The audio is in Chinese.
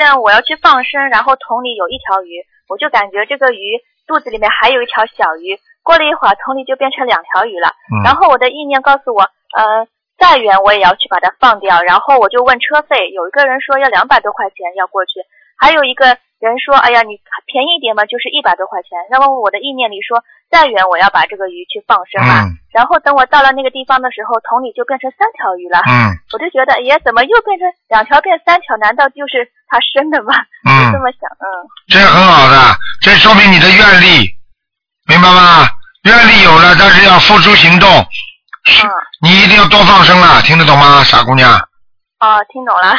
现我要去放生，然后桶里有一条鱼，我就感觉这个鱼肚子里面还有一条小鱼，过了一会儿桶里就变成2条鱼了。然后我的意念告诉我，再远我也要去把它放掉。然后我就问车费，有一个人说要200多块钱要过去，还有一个人说，哎呀，你便宜一点嘛，就是100多块钱。那么我的意念里说，再远我要把这个鱼去放生了。然后等我到了那个地方的时候，桶里就变成3条鱼了。我就觉得，哎呀，怎么又变成2条变3条？难道就是他生的吗？就这么想。 这很好的，这说明你的愿力，明白吗？愿力有了，但是要付诸行动。你一定要多放生了，听得懂吗，傻姑娘？ 听懂了。